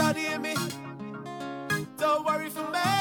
God hear me. Don't worry for me.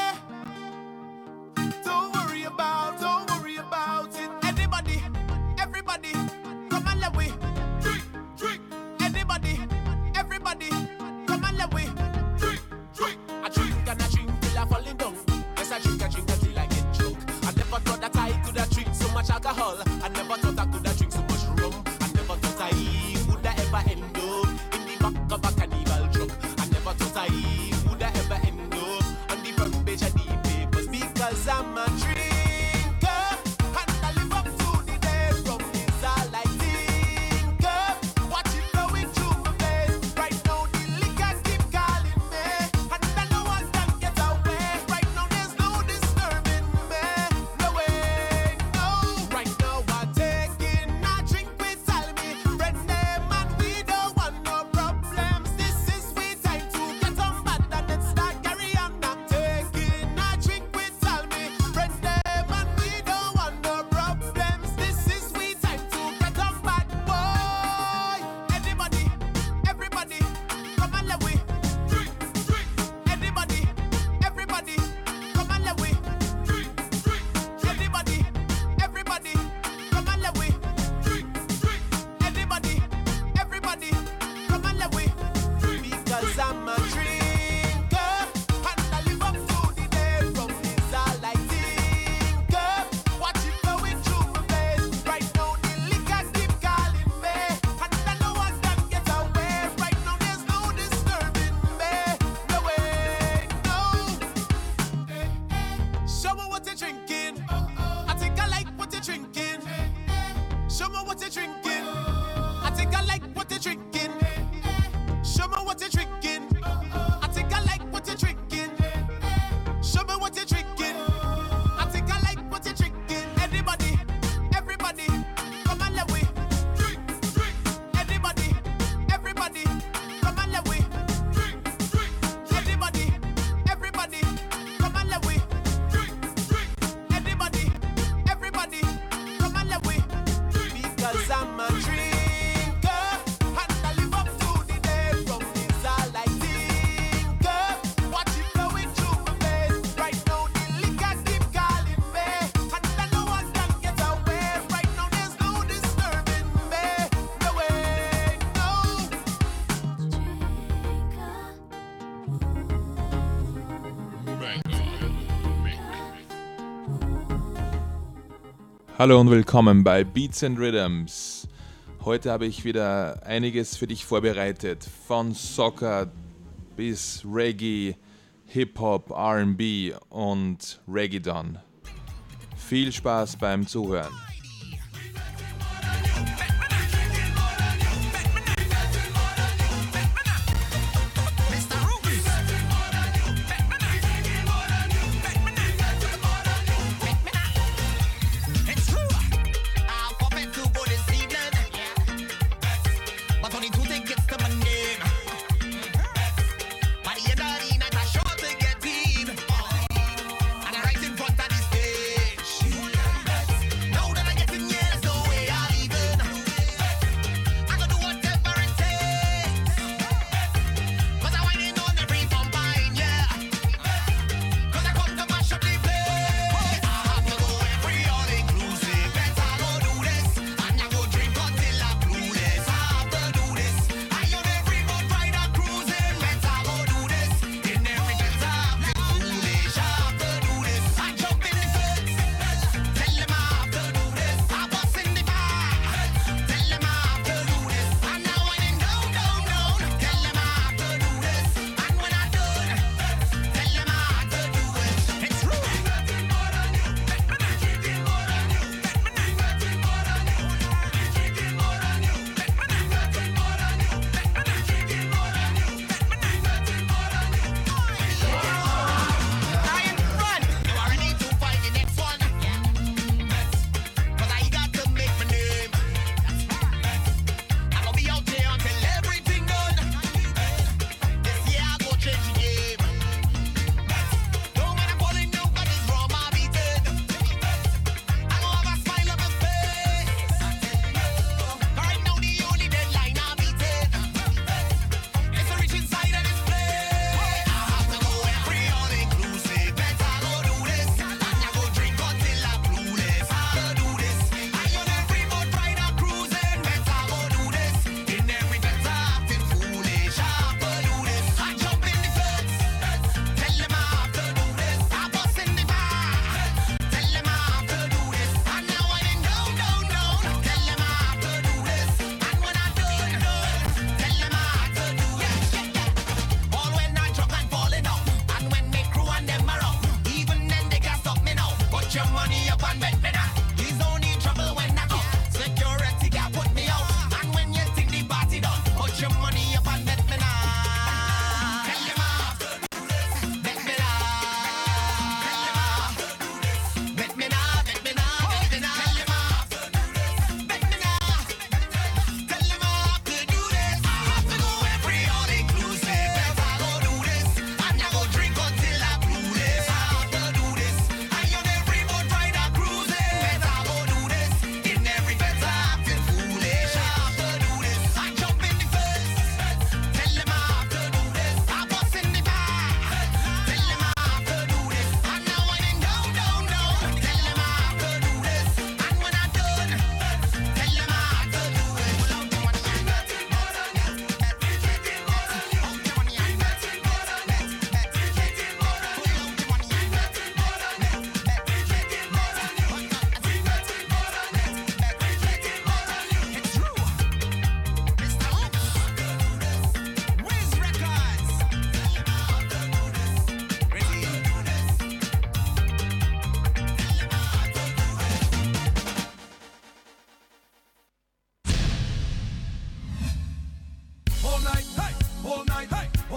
Don't worry about it. Anybody, everybody, come and let we drink, drink. Anybody, everybody, come and let we drink, drink. I drink and I drink till I falling down. Yes, I drink until I get drunk. I never thought that I could have drink so much alcohol. I never thought I could have drink so much rum. I never thought I would ever end up in the back of a carnival truck. I never thought I would ever end up on the front page of the papers because I'm a drinker and I live up to the day from this all I think. Watch it flowing through my veins. Right now the liquor keep calling me and I know I can get away. Right now there's no disturbing me. No way, no. Right now I'm taking a drink with Salmi, friend name, and we don't want no problems. This is sweet time to get on bad and let's start carry on. I'm taking a drink with Salmi, friend name, and we don't want no problems. This is sweet time to get on bad, boy. Anybody, everybody, come and let we drink, drink. Anybody, everybody, come and let we drink, drink. Anybody, everybody, come and let we drink, drink. Anybody, everybody, come and let we drink. Because I'm a drinker and I live up to the day from this all I think. Watch it flowing through my veins. Right now the liquor keep calling me and I know I can get away. Right now there's no disturbing me. No way, no. Show me what you're drinking. I think I like what you're drinking. Show me what you're drinking. I think I like what you're drinking. Show me what you're drinking. I think I like what you're drinking. Show me what you're drinking. I think I like what you're drinking. Anybody, everybody, come and let we drink, drink. Anybody, everybody, come and let we drink, drink. Anybody, everybody, come and let we drink, drink. Anybody, everybody, come and let we drink. Because I'm a drinker and I live up to the day from this all I think. Watch it flowing through my veins. Right now the liquor keep calling me and I know I can get away. Right now there's no disturbing me. No way, no. Hallo und willkommen bei Beats and Rhythms. Heute habe ich wieder einiges für dich vorbereitet. Von Soccer bis Reggae, Hip-Hop, R&B und Reggaeton. Viel Spaß beim Zuhören. It's true. I'll forfeit to go this evening, but only two tickets to my name. By the end of the night, I sure to get in, and I'm right in front of the stage. Now that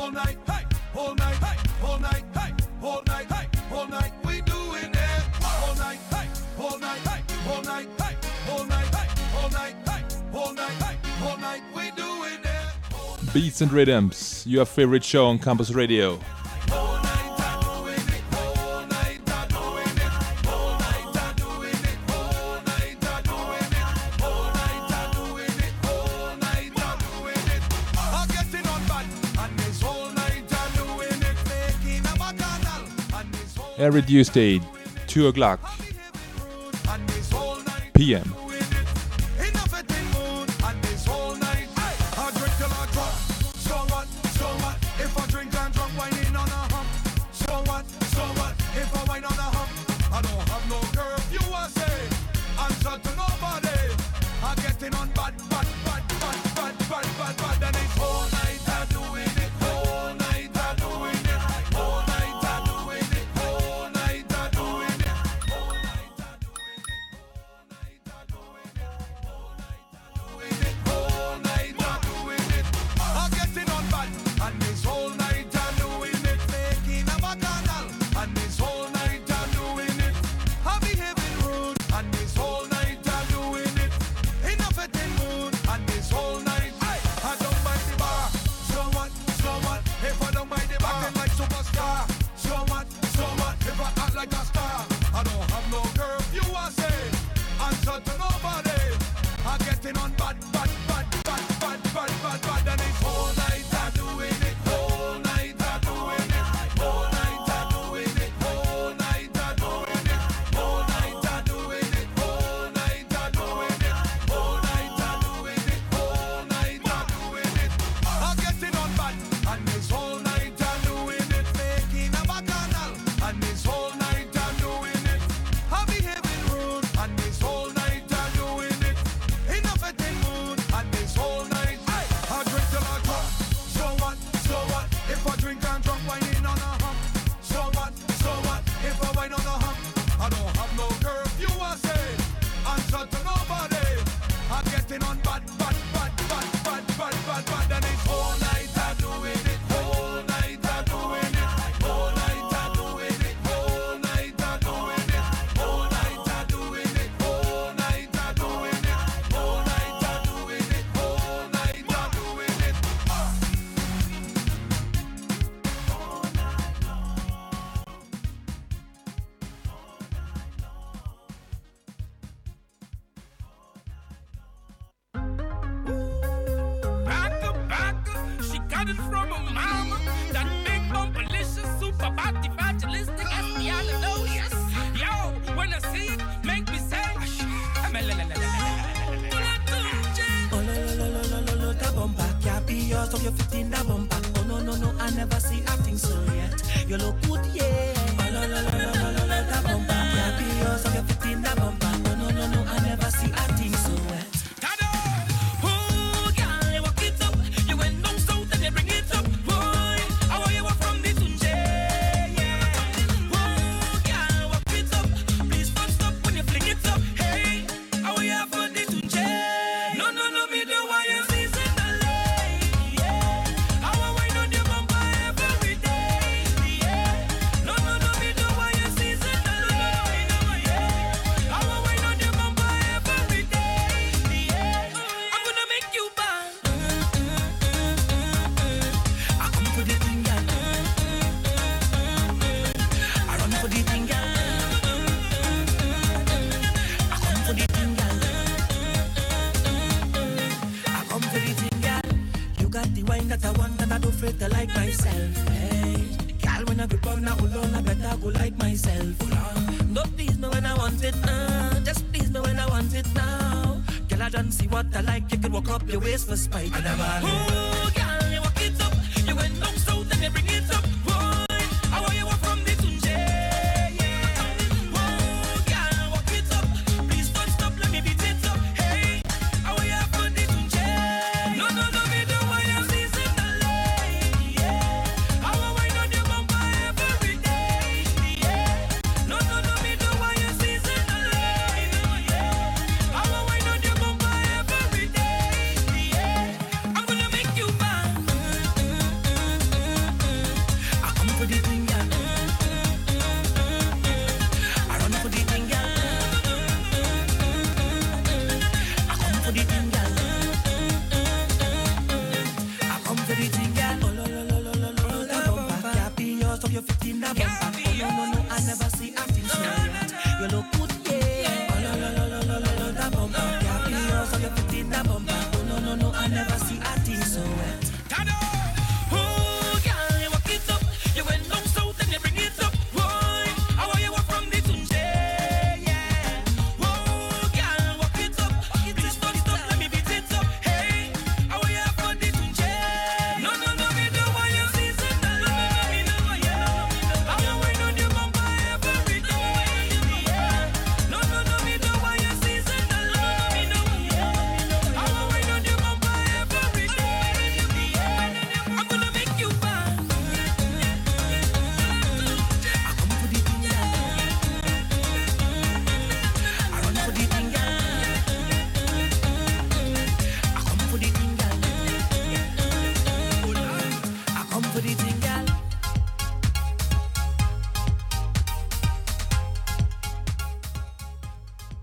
all night, hey, all night, hey, all night, hey, all night, hey, all night, we doing it. All night, hey, all night, hey, all night, hey, all night, hey, all night, hey, all night, hey, all night, we doing it. Beats and Rhythms, your favorite show on Campus Radio. Every Tuesday, 2 o'clock p.m.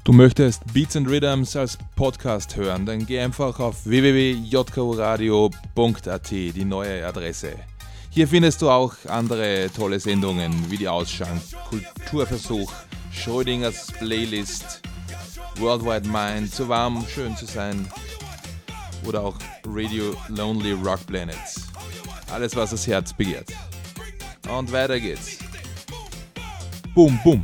Du möchtest Beats and Rhythms als Podcast hören, dann geh einfach auf www.jkuradio.at, die neue Adresse. Hier findest du auch andere tolle Sendungen wie die Ausschank, Kulturversuch, Schrödingers Playlist, Worldwide Mind, zu warm, schön zu sein oder auch Radio Lonely Rock Planets. Alles, was das Herz begehrt. Und weiter geht's. Boom, boom.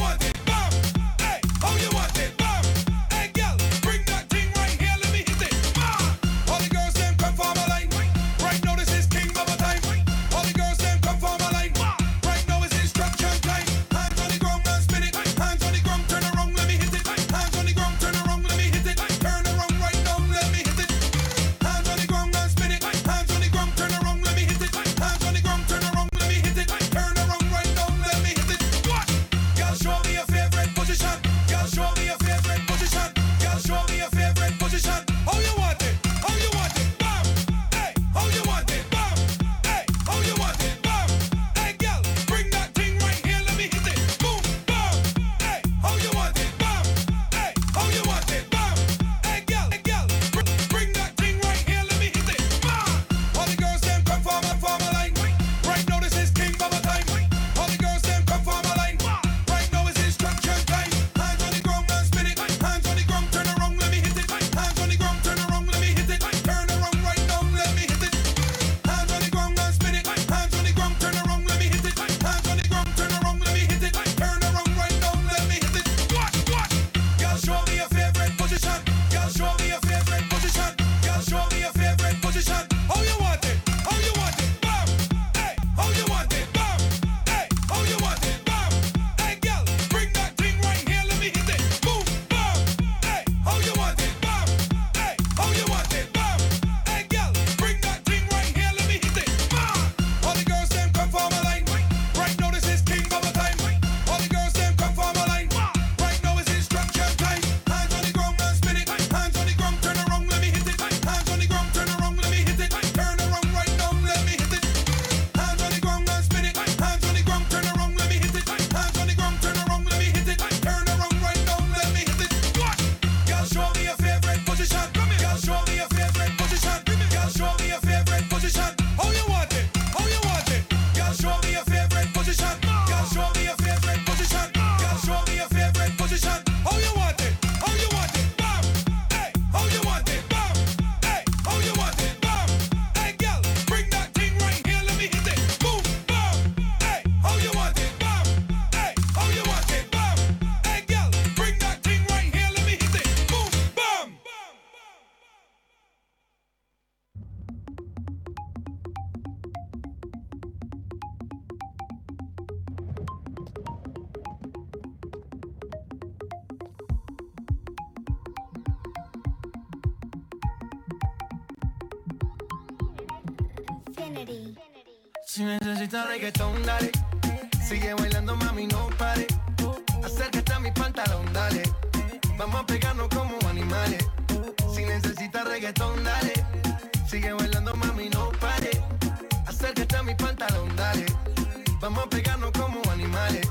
Si necesitas reggaetón, dale. Sigue bailando, mami, no pare. Acércate a mi pantalón, dale. Vamos a pegarnos como animales. Si necesitas reggaetón, dale. Sigue bailando, mami, no pare. Acércate a mi pantalón, dale. Vamos a pegarnos como animales.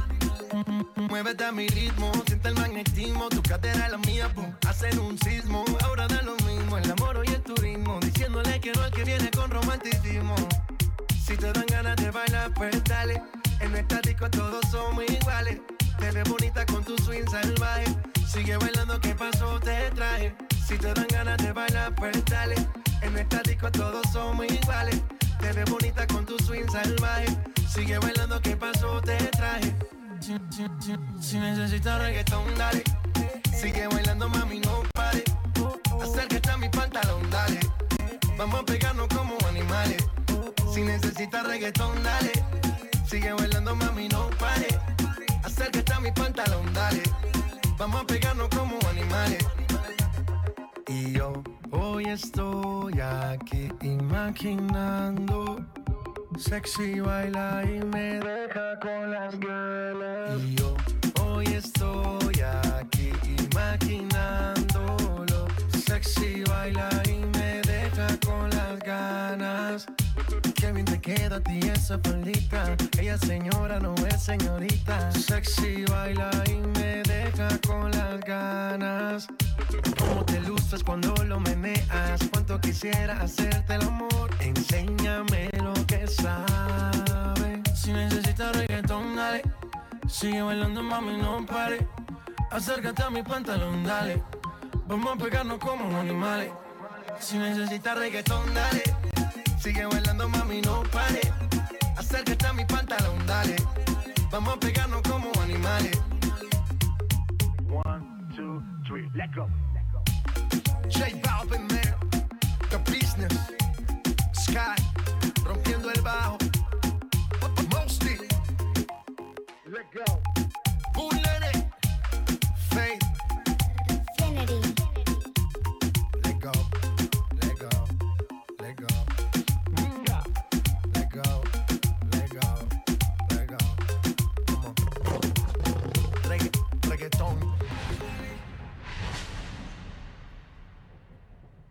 Muévete a mi ritmo, siente el magnetismo. Tu cadera es la mía, pum, hacen un sismo. Ahora da lo mismo, el amor y el turismo. Diciéndole que no al que viene con romanticismo. Si te dan ganas de bailar, pues dale. En nuestra disco todos somos iguales. Te ves bonita con tu swing salvaje. Sigue bailando, ¿qué pasó? Te traje. Si te dan ganas de bailar, pues dale. En nuestra disco todos somos iguales. Te ves bonita con tu swing salvaje. Sigue bailando, ¿qué pasó? Te traje. Si necesitas reggaetón, dale. Sigue bailando, mami, no pare. Acércate a mi pantalón, dale. Vamos a pegarnos como animales. Si necesitas reggaetón, dale. Sigue bailando, mami, no pare. Acércate a mi pantalón, dale. Vamos a pegarnos como animales. Y yo hoy estoy aquí imaginando. Sexy baila y me deja con las ganas. Y yo hoy estoy aquí imaginándolo. Sexy baila y me deja con las ganas. Kevin te queda a ti esa faldita. Ella señora, no es señorita. Sexy, baila y me deja con las ganas. Cómo te luces cuando lo meneas. Cuánto quisiera hacerte el amor. Enséñame lo que sabes. Si necesitas reggaetón, dale. Sigue bailando, mami, no pare. Acércate a mi pantalón, dale. Vamos a pegarnos como animales. Si necesitas reggaetón, dale. Sigue bailando, mami, no pare. Acércate a mi pantalón, dale. Vamos a pegarnos como animales. 1, 2, 3, let go. J Balvin, man. The business. Sky. Rompiendo el bajo. Mostly. Let go. Bullet. Faith. Infinity. Let go. Let go. Let go. Let go. Let go. Let go. Come on. Reggaeton.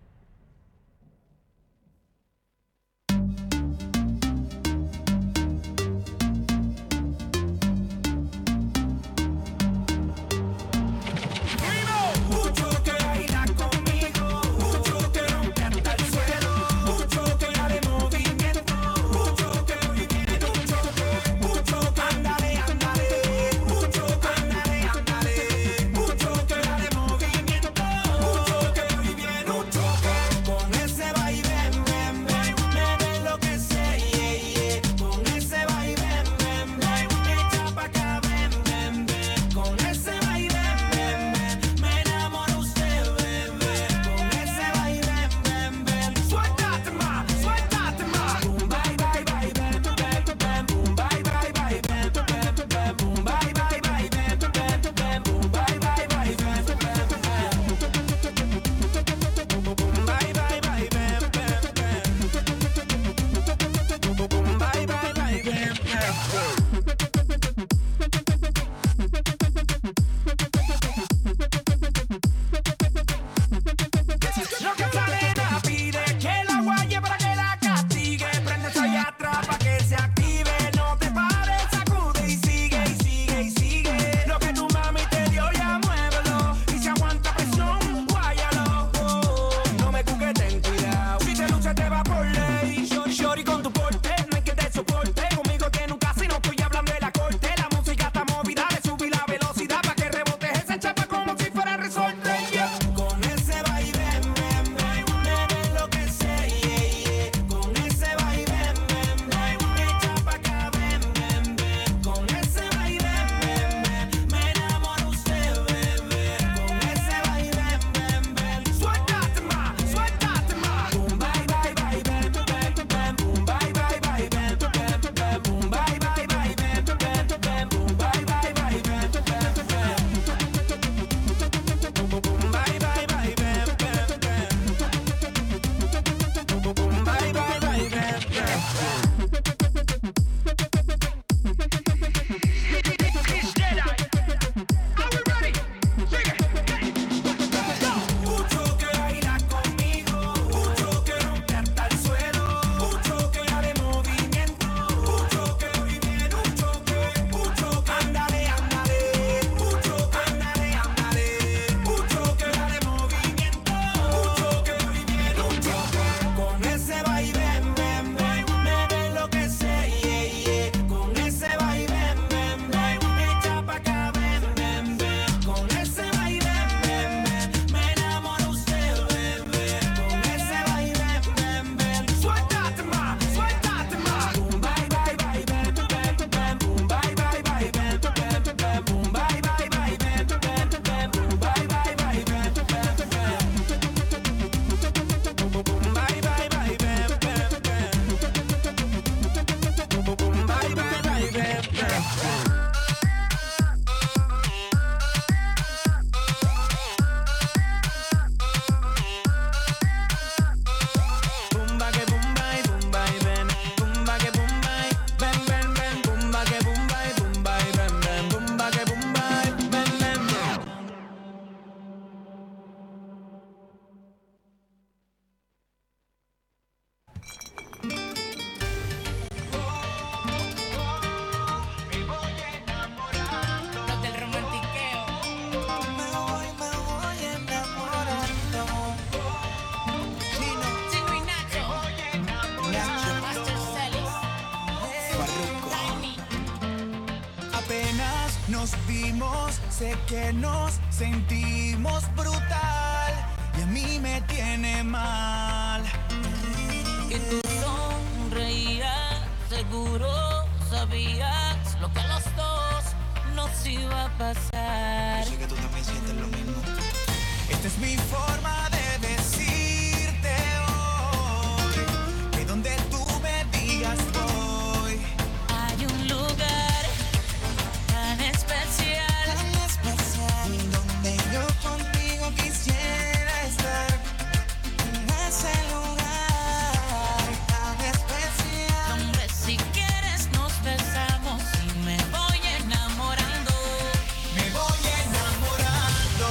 hicimos, sé que nos sentimos brutal y a mí me tiene mal. Y tú sonreías, seguro sabías lo que a los dos nos iba a pasar. Yo sé que tú también sientes lo mismo. Esta es mi forma de decirte hoy que donde tú me digas voy. Hay un lugar tan especial, donde yo contigo quisiera estar. En ese lugar tan especial, donde si quieres nos besamos y me voy enamorando. me voy enamorando.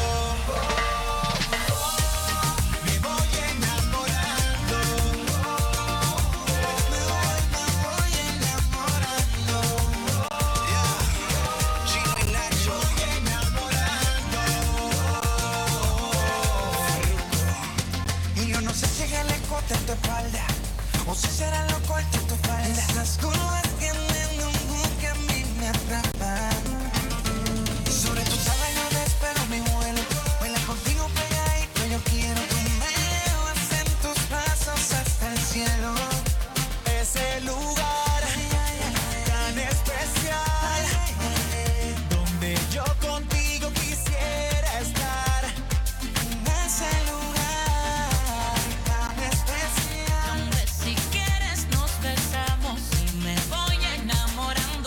Me voy enamorando. Me voy enamorando. Chino y Nacho. Me voy enamorando. Y yo no sé si es el escote en tu espalda o si será lo corto en tu falda. Esas curvas que que a mí me atrapan. Sobre tu sábana yo despego mi vuelo. Baila contigo pegadito, yo quiero que me llevas en tus brazos hasta el cielo. Ese lugar tan especial, donde yo contigo quisiera estar. En ese lugar tan especial, Donde si quieres nos besamos y me voy enamorando.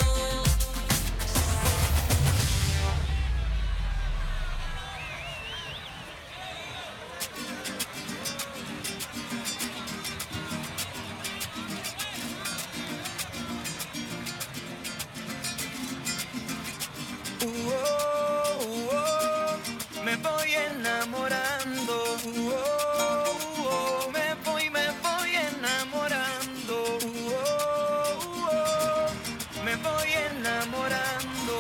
me voy enamorando. Me voy enamorando. Me voy enamorando.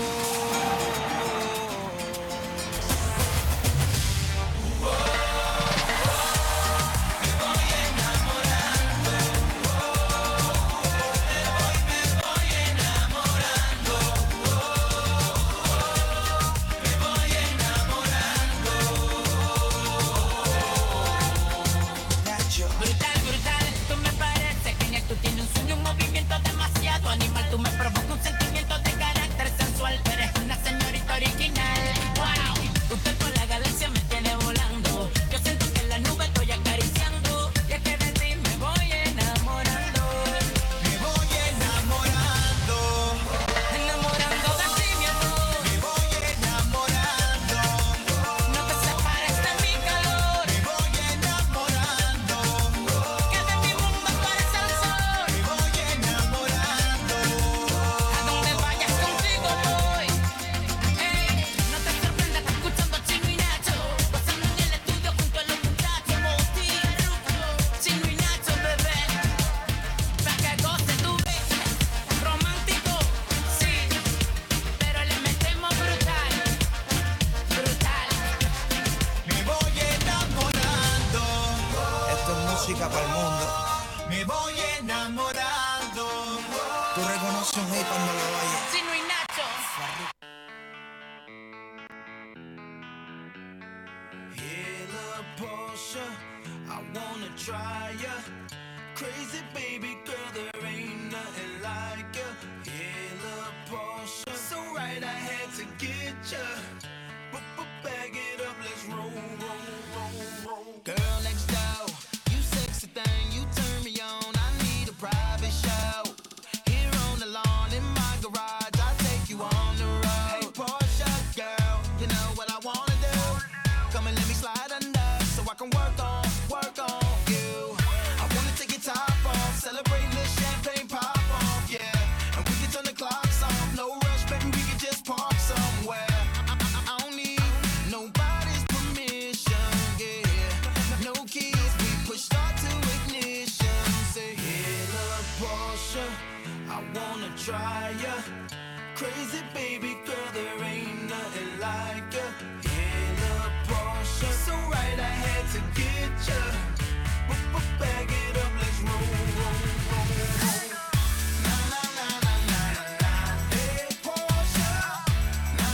Brutal, brutal, tú me pareces genial. Tú tienes un sueño, un movimiento demasiado animal. Tú me provocas un sentimiento de carácter sensual. Eres una señorita original. Wow, usted con la galaxia me tiene volando. Yo siento que en la nube estoy acariciando. Y es que de ti me voy enamorando. Me voy enamorando. Enamorando de ti, mi amor. Me voy enamorando. No te separes de mi calor. Me voy enamorando. Que de mi mundo tú eres el sol. Me voy enamorando. A donde vayas contigo voy. Ey, no te sorprendas, estás escuchando a Chino y Nacho. Pasando en el estudio junto a los muchachos. Moti, Chino y Nacho, bebé. Pa' que goce tú ves. Romántico, sí. Pero le metemos brutal. Brutal. Me voy enamorando. Esto es música para el mundo. Me voy enamorando. Tú reconoces un hit cuando lo oyes. Chino y Nacho. Hella Porsche, I wanna try ya. Crazy baby girl, there ain't nothing like ya. Hella Porsche, so right I had to get ya. Bag it up, let's roll. Girl next door, you sexy thing, you turn me on. I need a private show. Here on the lawn in my garage, I'll take you on the road. Hey Porsche girl, you know what I wanna do. Come and let me slide under, so I can work on you. I wanna take your top off, celebrate this champagne pop off, yeah. And we can turn the clocks off, no rush, baby, we can just park somewhere. I don't need nobody's permission, yeah. No keys, we push start to ignition. Say, hey, love Porsche, I wanna try ya. Crazy baby girl, there ain't nothing like ya. Hey, love Porsche, so right I had to get ya. Bag it up, let's roll. Na na na na na na. Hey Porsche, na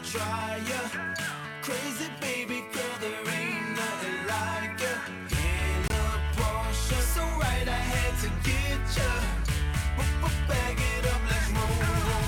try ya. Crazy baby girl, there ain't nothing like ya. In a Porsche, so right I had to get ya. Bag it up, let's roll.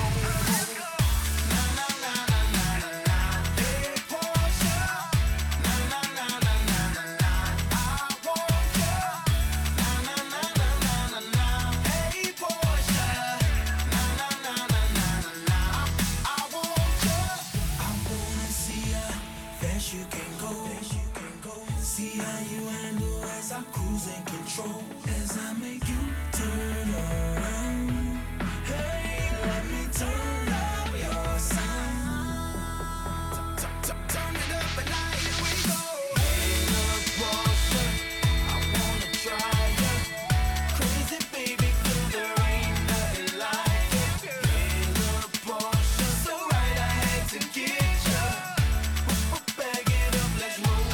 Na na na na na na na. Hey Porsche. Na na na na na na na. I want ya. Na na na na na na na. Hey Porsche. Na na na na na na na. I want ya. I wanna see ya fast you can go. See how you handle as I cruise and control. As I make you turn around. Hey, let me turn up your sound. Turn it up and now here we go. Hey, look, Porsche, I wanna try ya. Crazy baby girl, there ain't nothing like it. Hey, look, Porsche, so right I had to get ya. Bag it up, let's roll.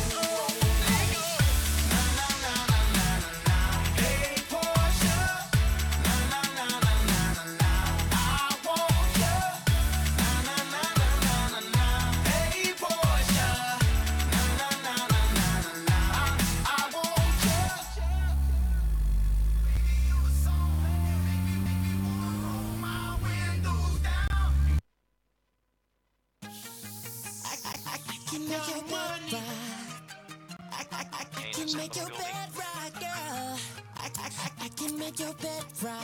Na na na na na na na. Hey Porsche. Na na na na na na na. I want ya. Na na na na na na na. Hey Porsche. Na na na na na na na. I want ya. Baby, you a song, make me wanna roll my windows down. I can make your bed rock. I can make your bed rock, girl. I can make your bed rock.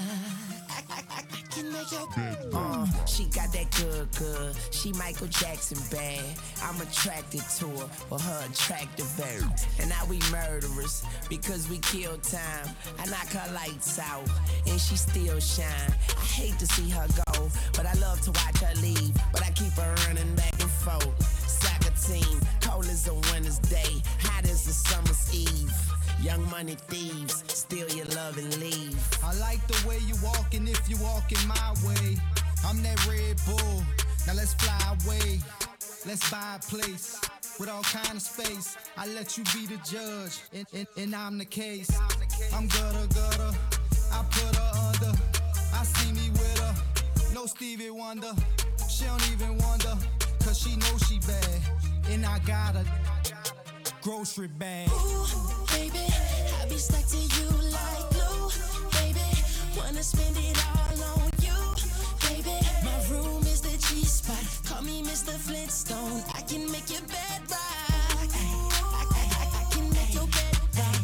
I can make your bed She got that good. She Michael Jackson bad. I'm attracted to her for her attractive air. And now we murderers because we kill time. I knock her lights out and she still shine. I hate to see her go, but I love to watch her leave. But I keep her running back and forth. Soccer team, cold as a winter's day, hot as a summer's eve. Young money thieves, steal your love and leave. I like the way you walking if you walking my way. I'm that Red Bull, now let's fly away. Let's buy a place with all kind of space. I let you be the judge, and I'm the case. I'm gutter, I put her under. I see me with her, no Stevie Wonder. She don't even wonder, cause she knows she bad. And I got a grocery bag. Ooh, baby, I be stuck to you like glue. Baby, wanna spend it all on you. Baby, my room is the G-spot. Call me Mr. Flintstone. I can make your bed rock. I can make your bed rock.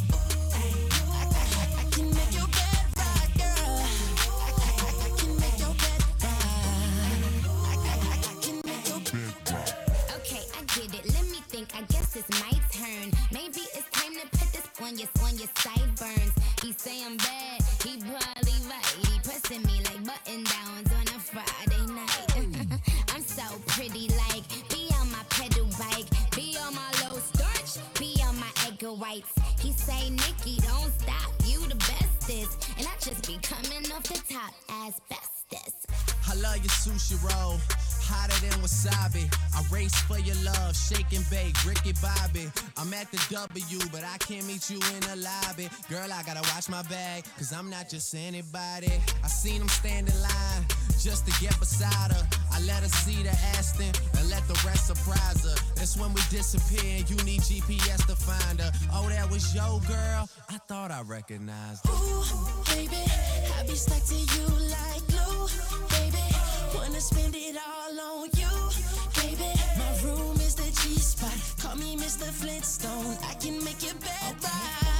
I can make your bed rock, girl. I can make your bed rock. I can make your bed rock. Okay, I get it. Let me think. I guess it's my turn. Maybe it's time to put this on your sideburns. He say I'm bad. He probably right. He pressing me like button downs on a Friday night. I'm so pretty, like be on my pedal bike, be on my low starch, be on my egg whites. He say, Nikki, don't stop. You the bestest, and I just be coming off the top as bestest. I love your sushi roll, hotter than wasabi. I race for your love, shake and bake, Ricky Bobby. I'm at the W, but I can't meet you in the lobby. Girl, I gotta watch my bag, cause I'm not just anybody. I seen him stand in line, just to get beside her. I let her see the Aston, and let the rest surprise her. That's when we disappear, and you need GPS to find her. Oh, that was your girl? I thought I recognized her. Ooh, baby, I be stuck to you like glue. Baby, wanna spend it all on you. Baby, my room is the G-spot. Call me Mr. Flintstone. I can make your bed rock.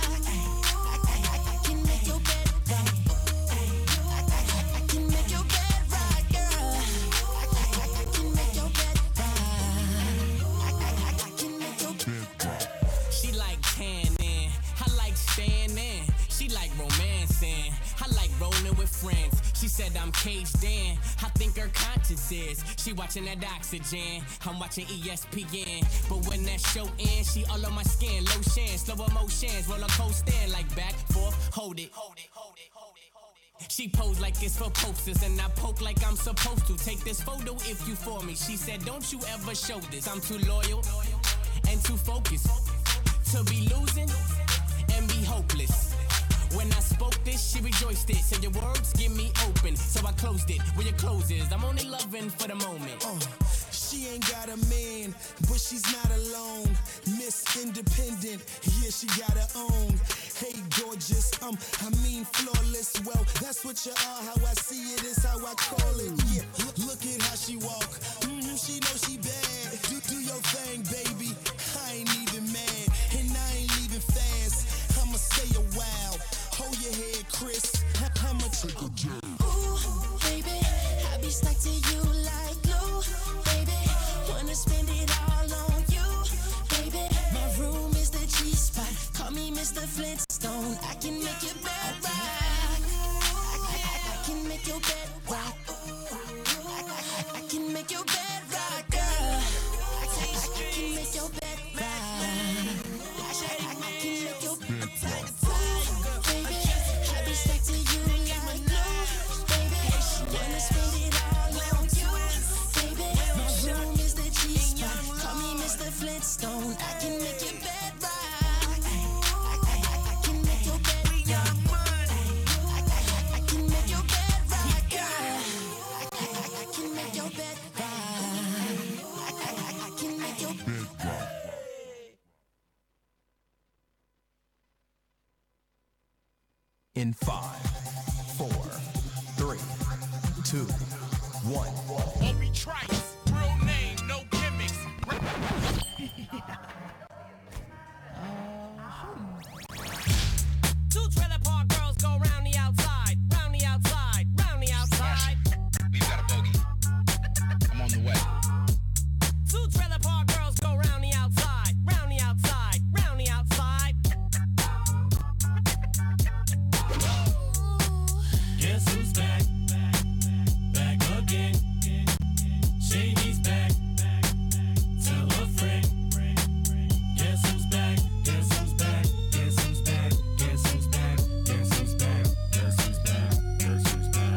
I can make your bed rock. I can make your bed rock, girl. I can make your bed rock. I can make your bed rock. She like tanning, I like standing. She like romancing, I like rolling with friends. She said I'm caged in, I think her conscience is. She watching that Oxygen, I'm watching ESPN. But when that show ends, she all on my skin. Lotion, slow emotions, roller coaster, like back, forth, hold it. She pose like it's for posters, and I poke like I'm supposed to. Take this photo if you for me. She said, don't you ever show this. I'm too loyal and too focused to be losing and be hopeless. When I spoke this, she rejoiced it. Said your words give me open, so I closed it. Where your clothes is, I'm only loving for the moment. She ain't got a man, but she's not alone. Miss Independent, yeah, she got her own. Hey, gorgeous, I mean flawless. Well, that's what you are. How I see it is how I call it. Yeah, look at how she walk. She know she bad. Do your thing, baby. I ain't even mad, and I ain't leaving fast. I'ma stay a while. Hold your head, Chris. I'ma take a journey. Ooh, baby, I be stuck to you like glue, baby. Wanna spend it all on you, baby. My room is the G-spot. Call me Mr. Flintstone. I can make your bed rock. I can make your bed rock. I can make your bed rock, girl. I can make your bed rock. I can make your bed rock. Baby, I be stuck to you like glue, baby. Wanna spend it all on you, baby. My room is the G-spot. Call me Mr. Flintstone. I can make your bed rock. I can make your bed rock. I can make your bed rock, girl. I can make your bed rock. I can make your bed rock. In 5, 4, 3, 2, 1. Obi Trice, real name, no gimmicks. Two trailer park girls go round the outside, round the outside, round the outside. We've got a bogey. I'm on the way. Two trailer park girls go round the outside, round the outside, round the outside. Guess who's back? Back again. Shady's back. Tell a friend. Guess who's back? Guess who's back? Guess who's back? Guess who's back? Guess who's back? Guess who's back? Guess who's back?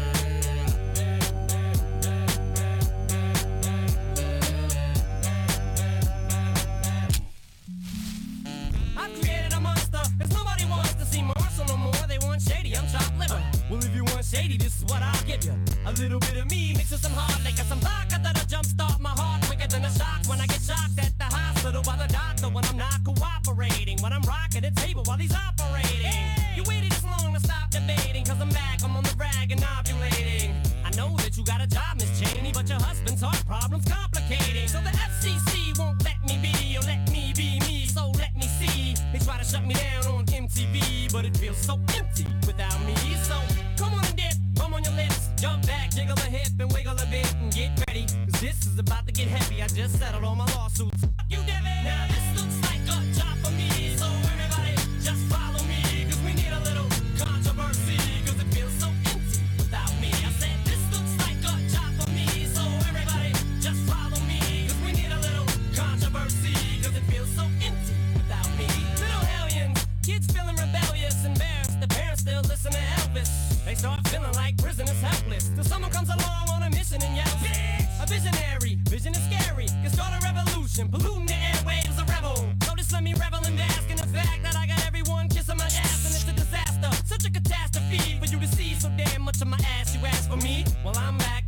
I've created a monster, cause nobody wants to see Marshall no more. They want Shady, I'm chopped liver. Well, if you want Shady, this is what I'll give you. A little bit of me mixed with some hard liquor, some vodka that'll jumpstart my heart quicker than a shock when I get shocked at the hospital by the doctor when I'm not cooperating. When I'm rocking the table while he's operating. You waited this long to stop debating, cause I'm back, I'm on the rag and ovulating. I know that you got a job, Miss Cheney, but your husband's heart problem's complicating. So the FCC won't let me be, or let me be me, so let me see. They try to shut me down on MTV, but it feels so empty without me. So come on and dip, bum on your lips, jump back, jiggle a hip and wiggle a bit and get ready, cause this is about to get heavy. I just settled all my lawsuits. Fuck you, Devin. Now this looks like a job for me, so everybody just follow me, cause we need a little controversy, cause it feels so empty without me. I said this looks like a job for me, so everybody just follow me, cause we need a little controversy, cause it feels so empty without me. Little hellions, kids feeling rebellious, embarrassed, the parents still listen to Elvis. They start feeling like prisoners helpless, till someone comes along on a mission and yells, a visionary, vision is scary, can start a revolution, polluting the airwaves, a rebel. So just let me revel and bask in the fact that I got everyone kissing my ass and it's a disaster, such a catastrophe for you to see so damn much of my ass. You ask for me, well I'm back.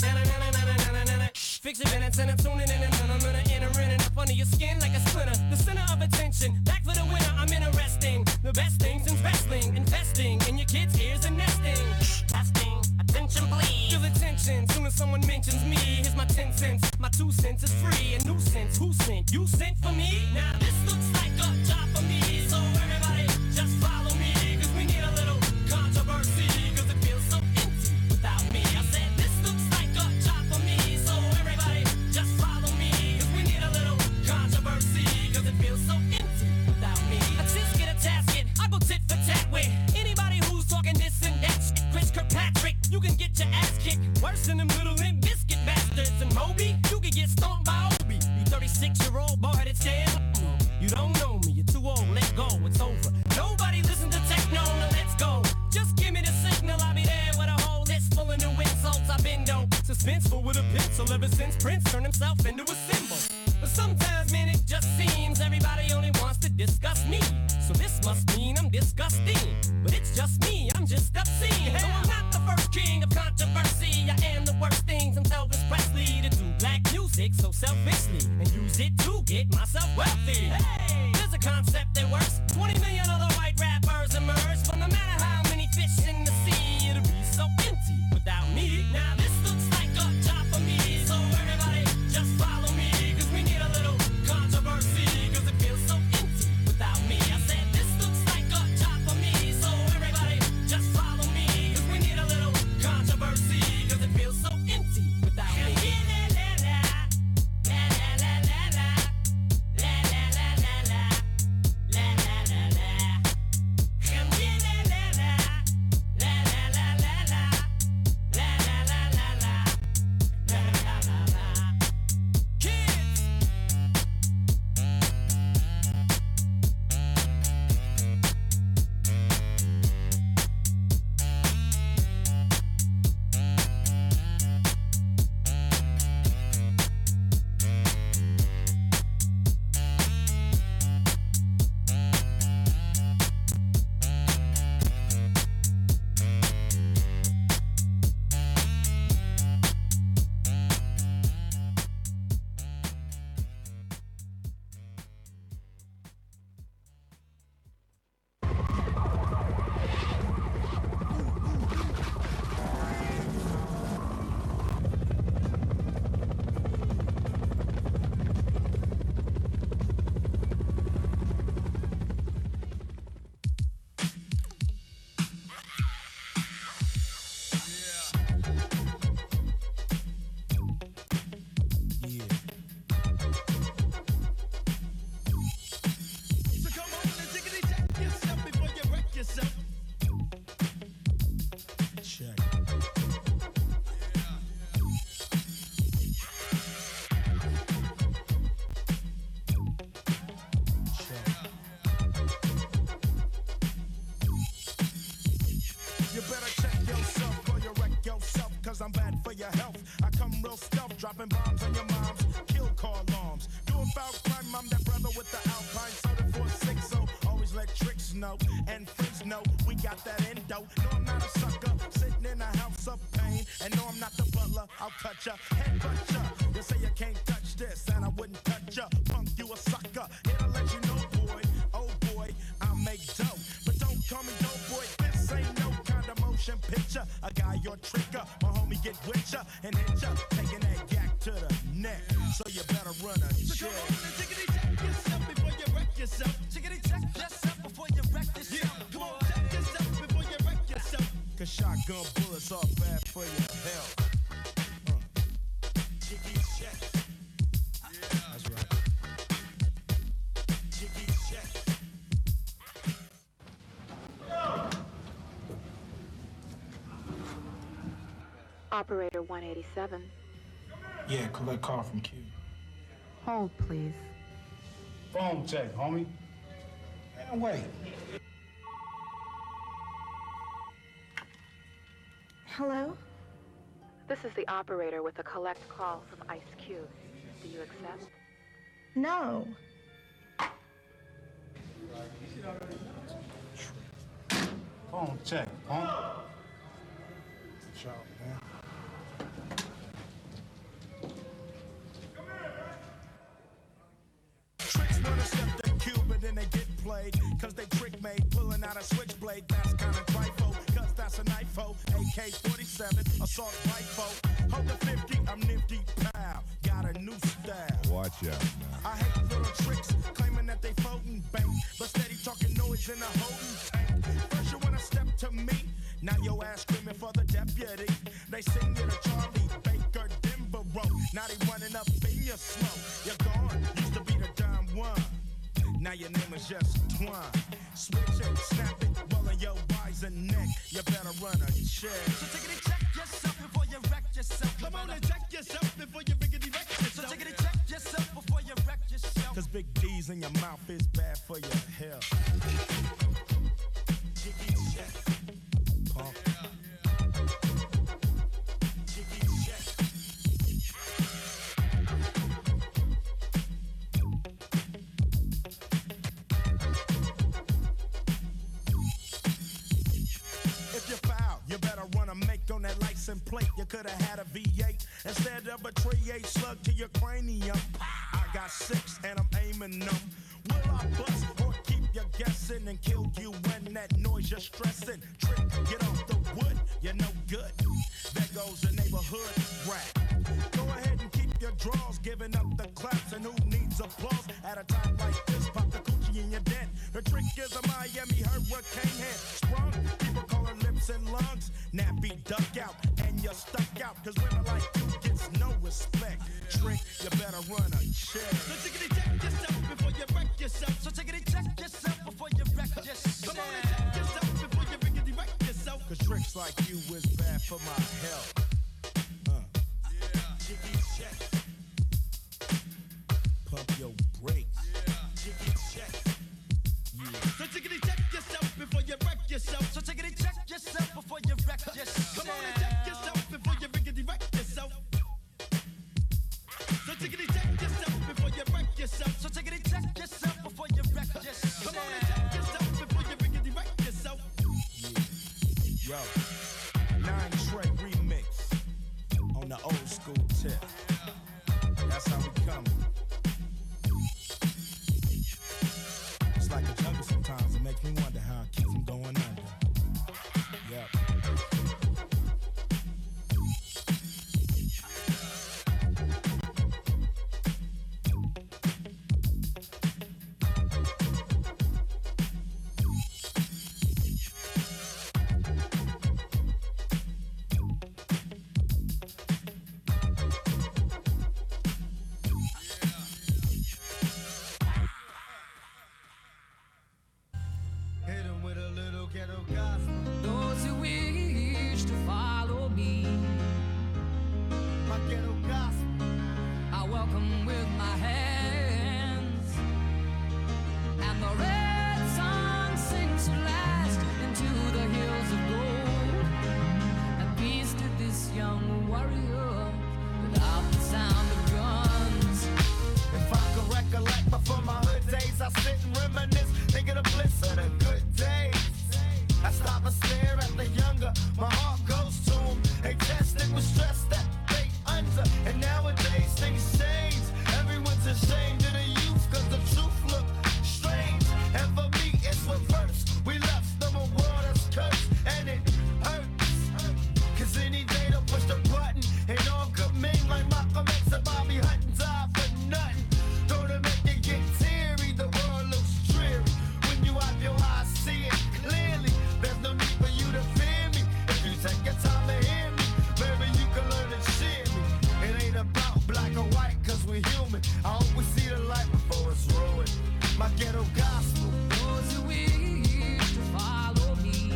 Fix your minutes and I'm tuning in and I'm gonna enter in and up under your skin like a splinter. The center of attention, back for the winner. I'm interesting, the best things in wrestling, investing in your kids' ears and nesting. Testing, attention please. Feel attention, soon as someone mentions me. Here's my 10 cents, my 2 cents is free. A nuisance, who sent? You sent for me? Now this looks like a job for me, so everybody just follow me, cause we need a little controversy, cause it feels so empty without me. I said this looks like a job for me, so everybody just follow me, cause we need a little controversy, cause it feels so empty without me. I just get a tasket, I go tit for tat with anybody who's talking this and that shit. Chris Kirkpatrick, you can get your ass kicked worse than them little Limp Bizkit bastards. And Moby, you can get stomped by Obi. You 36-year-old boy headed stand. You don't know me, you're too old, let go, it's over. Nobody listen to techno, now let's go. Just give me the signal, I'll be there with a whole list full of new insults. I've been dope, suspenseful with a pencil ever since Prince turned himself into a symbol. But sometimes, man, it just seems everybody only wants to discuss me. so this must mean I'm disgusting. But it's just me, I'm just obscene. So I'm not the first king of controversy. I am the worst thing since Elvis Presley to do black music so selfishly and use it to get myself wealthy. Hey, there's a concept that works. 20 million other white rappers emerge, but no matter how many fish in the sea, it'll be so empty without me. Now this looks like a job for me, so everybody just follow me, cause we need a little controversy, cause it feels so empty without me. I said this looks like a job for me, so everybody just follow me, cause we need a little controversy, cause it feels so empty without me. I'm bad for your health. I come real stealth, dropping bombs on your moms, kill car alarms. Doing foul crime, I'm that brother with the Alpine soda 460. Always let tricks know and friends know we got that endo. No, I'm not a sucker, sitting in a house of pain. And no, I'm not the butler, I'll cut ya, headbutt ya. You say you can't touch this, and I wouldn't touch ya. Punk, you a sucker. Here to let you know, boy, oh boy, I'll make dough. But don't call me dope boy, this ain't no kind of motion picture. A guy you're tricker, my homie get with ya and hit ya, taking that yak to the neck. So you better run a check. So come on and tickety check yourself before you wreck yourself. Tickety check yourself before you wreck yourself. Yeah. Come on, check yourself before you wreck yourself. Cause shotgun bullets are bad for your health. Tickety check. Yeah. That's right. Tickety check. Operator 187. Yeah, collect call from Q. Hold, please. Phone check, homie. Man, wait. Hello? This is the operator with a collect call from Ice Cube. Do you accept? No. Phone check, huh? Shout, man. Tricks wanna step the cube and then they get played. Cause they trick made, pulling out a switchblade. That's kinda trifle, cause that's a knifo. AK-47, assault rifle. Hold the 50, I'm nifty, pow. Got a new style. Watch out now. I hate little tricks, claiming that they floating bank. But steady talking noise in a holding tank. First you wanna step to me, now your ass screaming for the deputy. They sing you to Charlie Baker, Denver Road. Now they running up in your slow. You're gone, used to be the Don Juan. Now your name is just Twine. Switch it, snap it, rolling your wiser neck. You better run a check. So take it and check yourself before you wreck yourself. Come on and check yourself before you riggedy wreck yourself. So take it and check yourself before you wreck yourself. Cause big D's in your mouth is bad for your health. Jiggy check. Pump. Jiggy check. license plate, you could have had a V8 instead of a Trey slug to your cranium. I got 6 and I'm aiming them. Will I bust or keep you guessing and kill you when that noise you're stressing? Trick, get off the wood, you're no good. There goes the neighborhood rap. Go ahead and keep your draws, giving up the claps, and who needs applause at a time like this? Pop the coochie in your den. The trick is a Miami hurricane head. Sprung, people call her lips and lungs. Nappy duck out, and you're stuck out, cause women like you gets no respect. Trick, you better run a check. So tickety check yourself before you wreck yourself. So tickety check yourself before you wreck yourself. Come on and check yourself before you rickety wreck yourself. Cause tricks like you is bad for my health. Jiggy check. Pump your brakes. Jiggy check. So tickety check yourself before you wreck yourself. So tickety check yourself before you wreck yourself. Come on and check yourself before you rickety wreck yourself. So tickety check yourself before you wreck yourself. So tickety check yourself before you wreck yourself. Come on and check yourself before you rickety wreck yourself. Yo, 9 Trey remix on the old school tip. That's how we coming. It's like a jungle sometimes. It makes me wonder how I keep from going under. Yep. Hit 'em with a little ghetto gospel. Those who wish to follow me, My ghetto gospel. I welcome with my hands. And the red sun sinks to last into the hills of gold. And peace to this young warrior without the sound of guns. If I could recollect before my hood days, I sit and reminisce, think of the bliss of the good days. I stop and stare at the younger, my heart goes to them. They tested with stress that they under, and nowadays things change. Everyone's ashamed of the youth, cause the truth look strange. And for me, it's reverse. We left them a world that's cursed, and it hurts. Cause any day they'll push the button, and all good men like Malcolm X and Bobby Hutton die for nothing. Don't it make you get teary? The world looks dreary when you have your eyes see it clearly. There's no need for you to fear me. If you take your time to hear me, maybe you can learn to cheer me. It ain't about black or white, cause we're human. I hope we see the light before it's ruined. My ghetto gospel. Those who wish to follow me,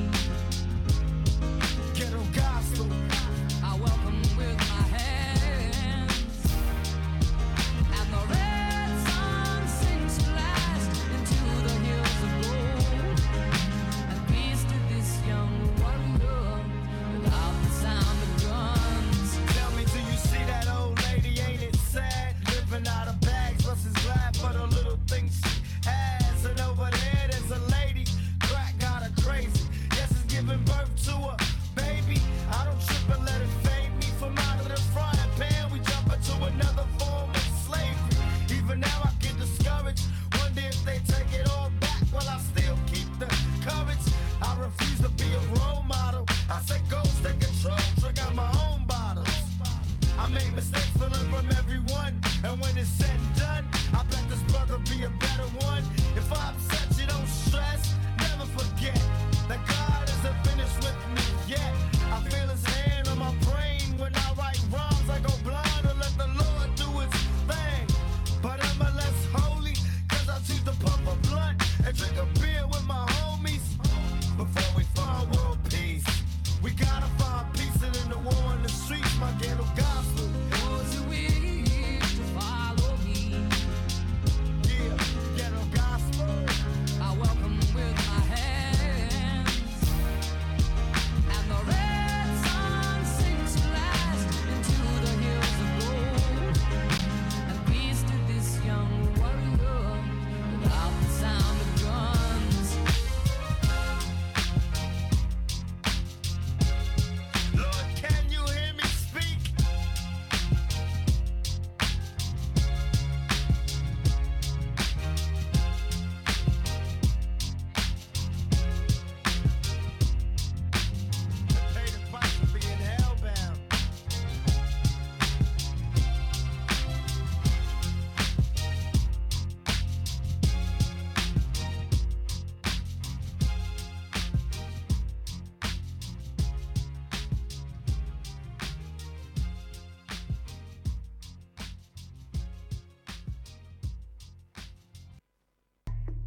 Ghetto gospel. I welcome with my hands. And the red sun sinks to last into the hills of gold. And peace to this young warrior without the sound of guns. Tell me, do you see that old lady? Ain't it sad? Living out of bags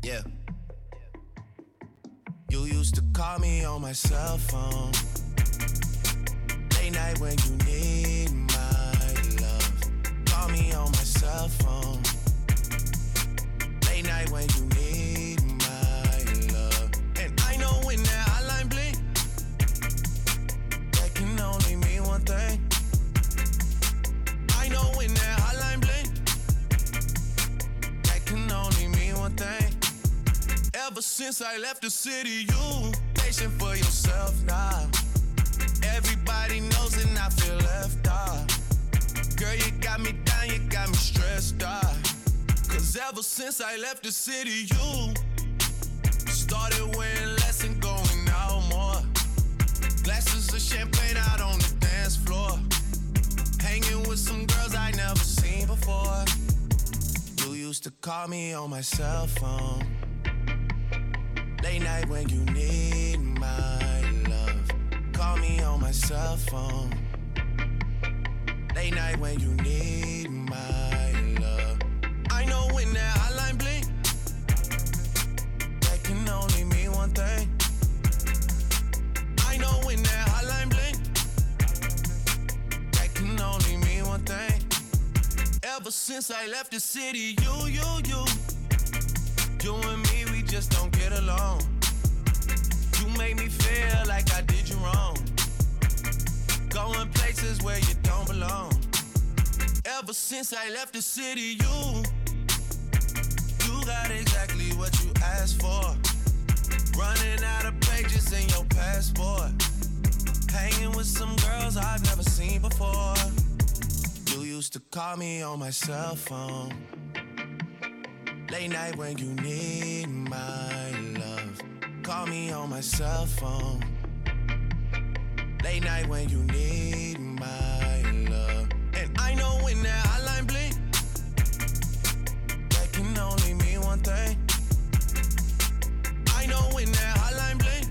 Yeah. You used to call me on my cell phone. Late night when you need my love. Call me on my cell phone. Late night when you need my love. And I know when that hotline blink, that can only mean one thing. I know when that hotline blink, that can only mean one thing. Ever since I left the city, you patient for yourself now. Everybody knows and I feel left out. Girl, you got me down, you got me stressed out. Cause ever since I left the city, you started wearing less and going out more. Glasses of champagne out on the dance floor. Hanging with some girls I never seen before. You used to call me on my cell phone. Late night when you need my love. Call me on my cell phone. Late night when you need my love. I know when that hotline blink, that can only mean one thing. I know when that hotline blink, that can only mean one thing. Ever since I left the city, you and me, we just don't get along. You made me feel like I did you wrong. Going places where you don't belong. Ever since I left the city, you got exactly what you asked for. Running out of pages in your passport. Hanging with some girls I've never seen before. You used to call me on my cell phone. Late night when you need my love. Call me on my cell phone. Late night when you need my love. And I know when that hotline blink, that can only mean one thing. I know when that hotline blink,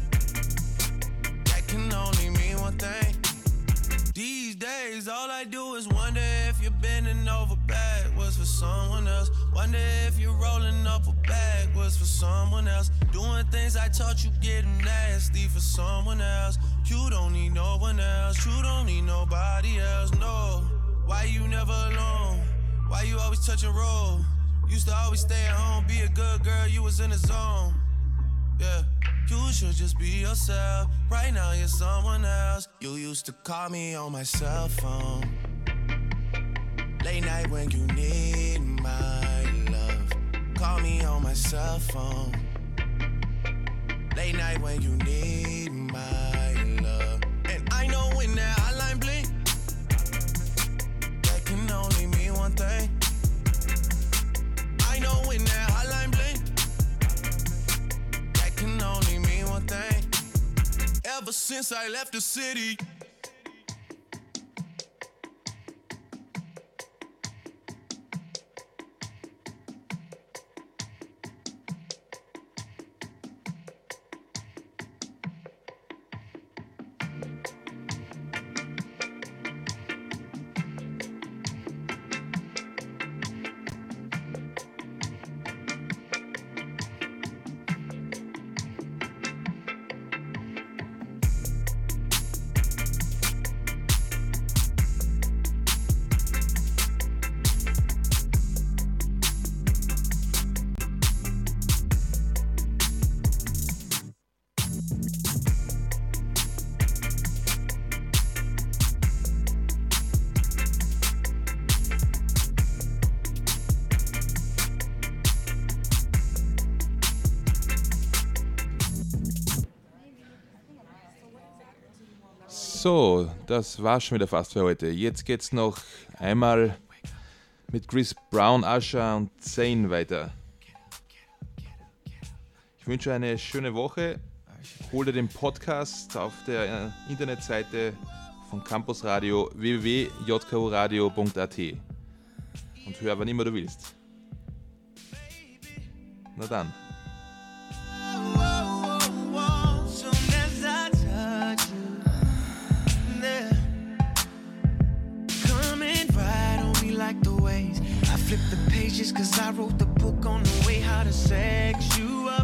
that can only mean one thing. These days all I do is wonder if you're bending over backwards for someone else. Wonder if you're rolling up a backwards for someone else. Doing things I taught you getting nasty for someone else. You don't need no one else. You don't need nobody else, no. Why you never alone? Why you always touch and roll? Used to always stay at home, be a good girl, you was in the zone. Yeah, you should just be yourself. Right now you're someone else. You used to call me on my cell phone. Late night when you need my love. Call me on my cell phone. Late night when you need my love. And I know when that hotline blink, that can only mean one thing. I know when that hotline blink, that can only mean one thing. Ever since I left the city. So, das war's schon wieder fast für heute. Jetzt geht's noch einmal mit Chris Brown, Usher und Zayn weiter. Ich wünsche eine schöne Woche. Hol dir den Podcast auf der Internetseite von Campus Radio www.jkuradio.at und hör, wann immer du willst. Na dann. Like the ways I flip the pages, cause I wrote the book on the way how to to sex you up.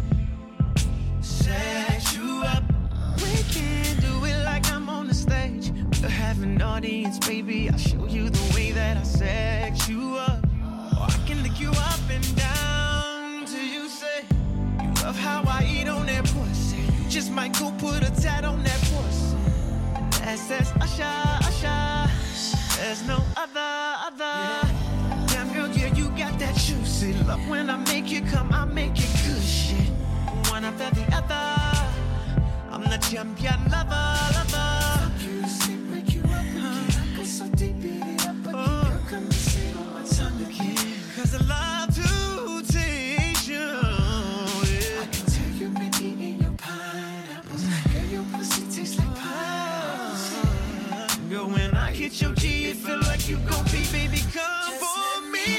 Sex you up. We can do it like I'm on the stage. We'll have an audience, baby. I'll show you the way that I sex you up. Or I can lick you up and down till you say you love how I eat on that pussy. You just might go put a tat on that pussy. And that says Usher, Usher. There's no other. Damn girl, yeah, you got that juicy love. When I make you come, I make it good shit. One after the other. I'm the champion lover. Fuck you, sleep, wake you up again. I go so deep, beat it up again. Girl, come and sit on my tongue again. Cause I love to taste you. Yeah. I can tell you been eating your pineapples. Girl, your pussy tastes like pineapples. Girl, when I hit your G, it feel like you gon' be, baby, come for me.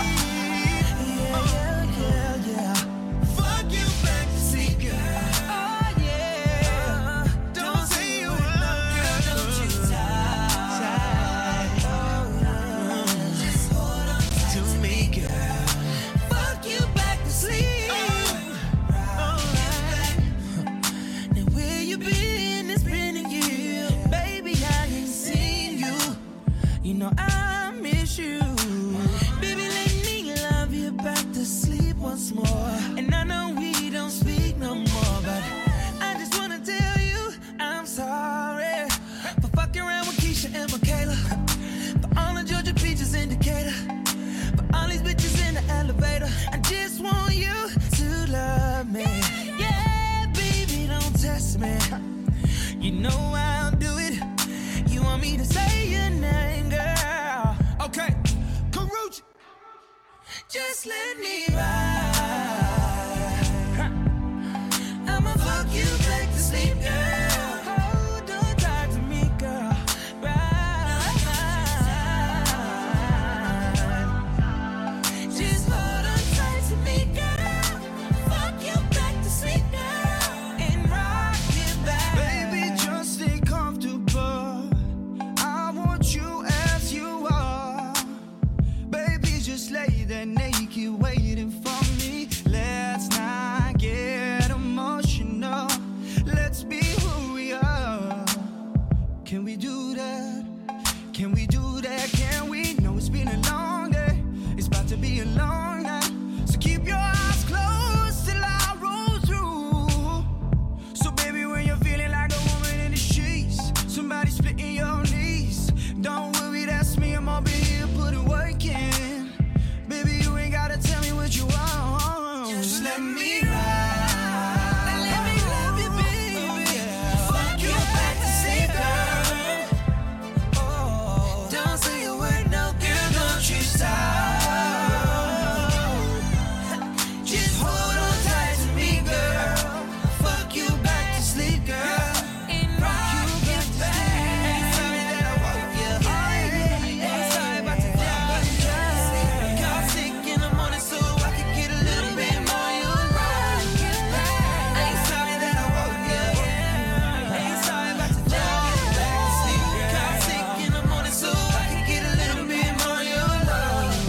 Yeah. Fuck you back to sleep, girl. You know I miss you. Baby, let me love you back to sleep once more. And I know we don't speak no more, but I just wanna tell you I'm sorry for fucking around with Keisha and Michaela, for all the Georgia Peaches in Decatur, for all these bitches in the elevator. I just want you to love me. Yeah, baby, don't test me. You know I'll do it. You want me to say your name, girl? Okay, Karuchi. Just let me ride. I'ma fuck you back to sleep, girl. Hold on tight to me, girl. Ride. Just hold on tight to me, girl. Fuck you back to sleep, girl. And rock you back. Baby, just stay comfortable. You as you are, baby, just lay there naked waiting for me. Let's not get emotional, let's be who we are. Can we do that? Can we do that? Can we? Know it's been a long day, it's about to be a long night, so keep your eyes closed till I roll through. So baby, when you're feeling like a woman in the sheets, somebody splitting your knees, don't worry, that's me, I'm over here putting work in. Baby, you ain't gotta tell me what you want. Just let me ride. Let me love you, baby. Fuck you back to sleep, girl. Oh, don't say a word, no, girl, don't you stop. Just hold on tight to me, girl. Fuck you back to sleep, girl.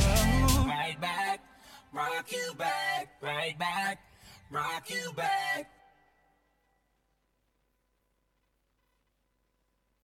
Rock you back,